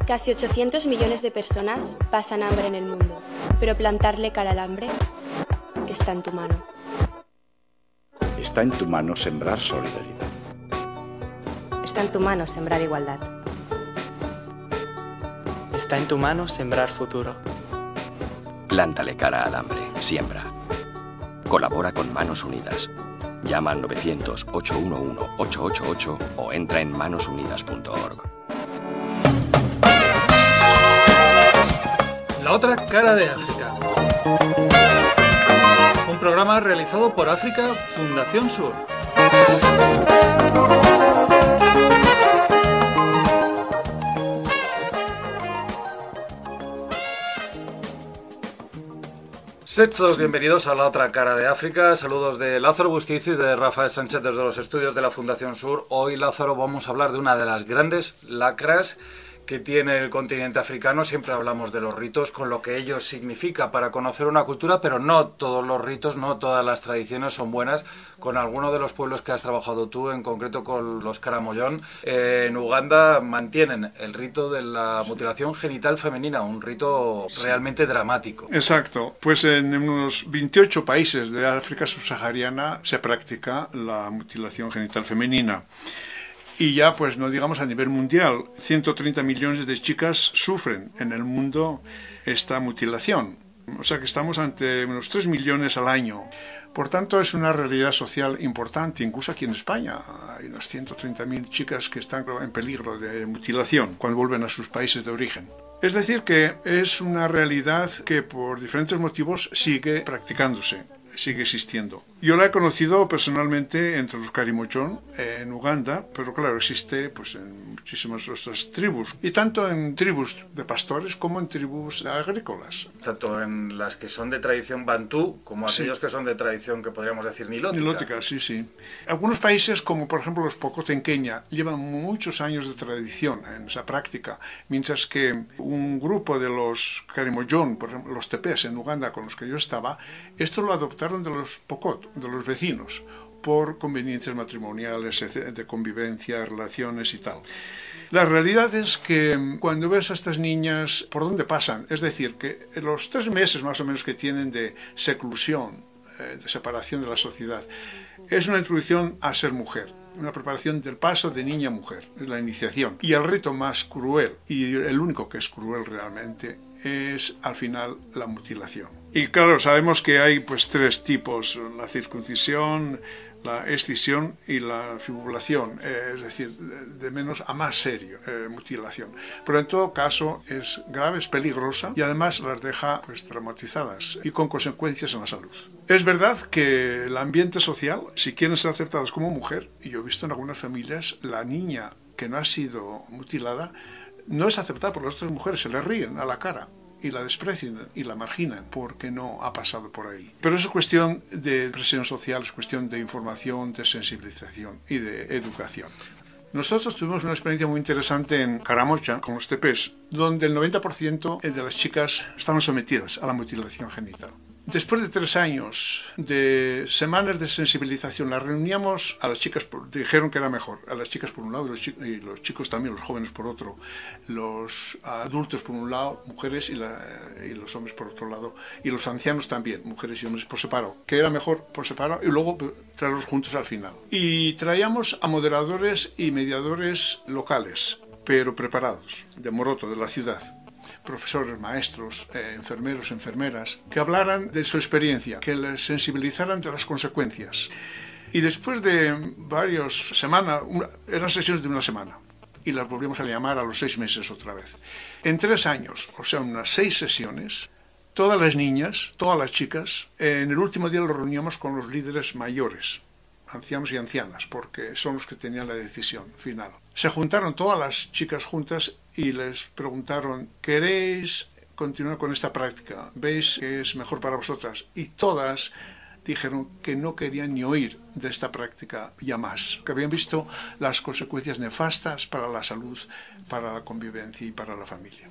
Casi 800 millones de personas pasan hambre en el mundo, pero plantarle cara al hambre está en tu mano. Está en tu mano sembrar solidaridad. Está en tu mano sembrar igualdad. Está en tu mano sembrar futuro. Plántale cara al hambre. Siembra. Colabora con Manos Unidas. Llama al 900-811-888 o entra en manosunidas.org. La otra cara de África. Un programa realizado por África Fundación Sur. Sed todos bienvenidos a La Otra Cara de África. Saludos de Lázaro Bustiz y de Rafael Sánchez desde los estudios de la Fundación Sur. Hoy, Lázaro, vamos a hablar de una de las grandes lacras que tiene el continente africano. Siempre hablamos de los ritos, con lo que ello significa para conocer una cultura, pero no todos los ritos, no todas las tradiciones son buenas. Con alguno de los pueblos que has trabajado tú, en concreto con los Karamoyon, en Uganda mantienen el rito de la mutilación genital femenina, un rito realmente dramático. Exacto, pues en unos 28 países de África subsahariana se practica la mutilación genital femenina. Y ya, pues no digamos a nivel mundial, 130 millones de chicas sufren en el mundo esta mutilación. O sea que estamos ante unos 3 millones al año. Por tanto, es una realidad social importante, incluso aquí en España. Hay unas 130.000 chicas que están en peligro de mutilación cuando vuelven a sus países de origen. Es decir, que es una realidad que por diferentes motivos sigue practicándose, sigue existiendo. Yo la he conocido personalmente entre los Karamoyon en Uganda, pero claro, existe pues en muchísimas otras tribus, y tanto en tribus de pastores como en tribus agrícolas. Tanto en las que son de tradición bantú, como aquellos que son de tradición que podríamos decir nilótica. Nilótica, sí, sí. Algunos países, como por ejemplo los Pokot en Kenia, llevan muchos años de tradición en esa práctica, mientras que un grupo de los Karamoyon, por ejemplo, los Tepes en Uganda con los que yo estaba, esto lo adoptaron de los Pokot, de los vecinos, por conveniencias matrimoniales, de convivencia, relaciones y tal. La realidad es que cuando ves a estas niñas, ¿por dónde pasan? Es decir, que los 3 meses más o menos que tienen de seclusión, de separación de la sociedad, es una introducción a ser mujer, una preparación del paso de niña a mujer, es la iniciación. Y el rito más cruel, y el único que es cruel realmente, es al final la mutilación. Y claro, sabemos que hay pues 3 tipos: la circuncisión, la escisión y la fibulación, es decir, de menos a más serio, mutilación. Pero en todo caso es grave, es peligrosa y además las deja pues traumatizadas y con consecuencias en la salud. Es verdad que el ambiente social, si quieren ser aceptados como mujer, y yo he visto en algunas familias, la niña que no ha sido mutilada no es aceptada por las otras mujeres, se le ríen a la cara y la desprecian y la marginan porque no ha pasado por ahí. Pero eso es cuestión de presión social, es cuestión de información, de sensibilización y de educación. Nosotros tuvimos una experiencia muy interesante en Karamoja con los Tepes, donde el 90% de las chicas estaban sometidas a la mutilación genital. Después de 3 años de semanas de sensibilización, las reuníamos a las chicas, dijeron que era mejor, a las chicas por un lado y los chicos también, los jóvenes por otro, los adultos por un lado, mujeres y los hombres por otro lado, y los ancianos también, mujeres y hombres por separado, que era mejor por separado y luego traerlos juntos al final. Y traíamos a moderadores y mediadores locales, pero preparados, de Moroto, de la ciudad. Profesores, maestros, enfermeros, enfermeras, que hablaran de su experiencia, que les sensibilizaran de las consecuencias. Y después de varias semanas, eran sesiones de 1 semana, y las volvíamos a llamar a los 6 meses otra vez. En 3 años, o sea, unas 6 sesiones, todas las niñas, todas las chicas, en el último día los reuníamos con los líderes mayores, ancianos y ancianas, porque son los que tenían la decisión final. Se juntaron todas las chicas juntas y les preguntaron: ¿queréis continuar con esta práctica? ¿Veis que es mejor para vosotras? Y todas dijeron que no querían ni oír de esta práctica ya más, que habían visto las consecuencias nefastas para la salud, para la convivencia y para la familia.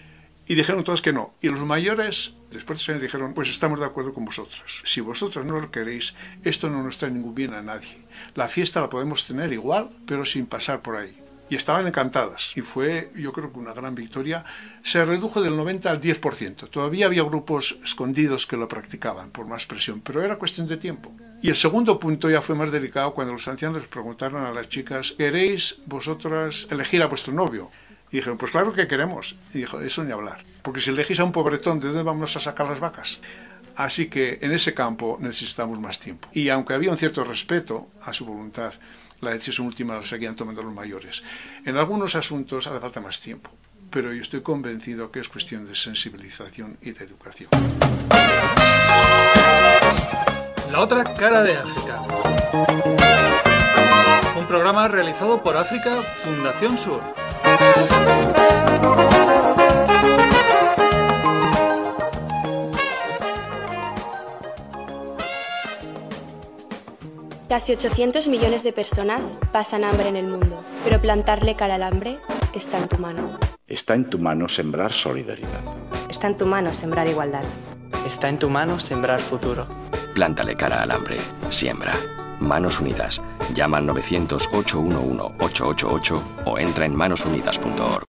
Y dijeron todas que no. Y los mayores, después de 6 años, dijeron: pues estamos de acuerdo con vosotras. Si vosotras no lo queréis, esto no nos trae ningún bien a nadie. La fiesta la podemos tener igual, pero sin pasar por ahí. y estaban encantadas. Y fue, yo creo que una gran victoria. Se redujo del 90 al 10%. Todavía había grupos escondidos que lo practicaban por más presión, pero era cuestión de tiempo. Y el segundo punto ya fue más delicado cuando los ancianos les preguntaron a las chicas: ¿queréis vosotras elegir a vuestro novio? Y dijeron: pues claro que queremos. Y dijo: eso ni hablar. Porque si elegís a un pobretón, ¿de dónde vamos a sacar las vacas? Así que en ese campo necesitamos más tiempo. Y aunque había un cierto respeto a su voluntad, la decisión última la seguían tomando los mayores. En algunos asuntos hace falta más tiempo, pero yo estoy convencido que es cuestión de sensibilización y de educación. La otra cara de África. Un programa realizado por África Fundación Sur. Casi 800 millones de personas pasan hambre en el mundo, pero plantarle cara al hambre está en tu mano. Está en tu mano sembrar solidaridad. Está en tu mano sembrar igualdad. Está en tu mano sembrar futuro. Plántale cara al hambre. Siembra. Manos Unidas. Llama al 900-811-888 o entra en manosunidas.org.